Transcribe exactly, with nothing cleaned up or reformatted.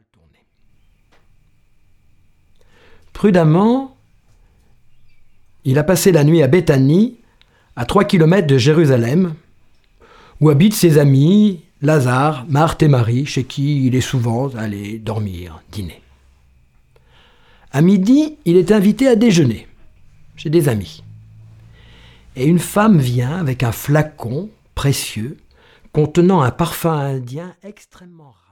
tourner. Prudemment, il a passé la nuit à Béthanie, à trois kilomètres de Jérusalem, où habitent ses amis Lazare, Marthe et Marie, chez qui il est souvent allé dormir, dîner. À midi, il est invité à déjeuner chez des amis. Et une femme vient avec un flacon précieux contenant un parfum indien extrêmement rare.